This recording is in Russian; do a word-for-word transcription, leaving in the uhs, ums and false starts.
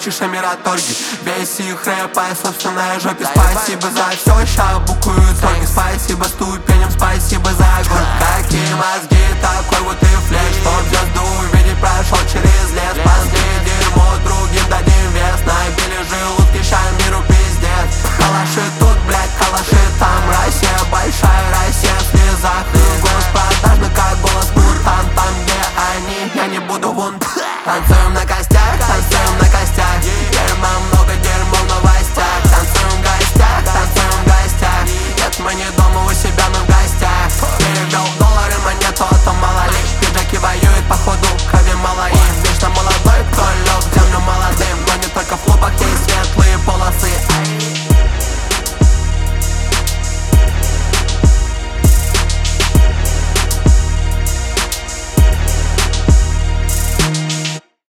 хочешь, а мираторги. Весь их рэп по собственной жопе. Спасибо за все, ща букуют сроки. Спасибо ступеням, спасибо за огонь. Какие мозги, такой вот и флеш. Чтоб звезду увидеть, прошел через лес. После дерьмо другим дадим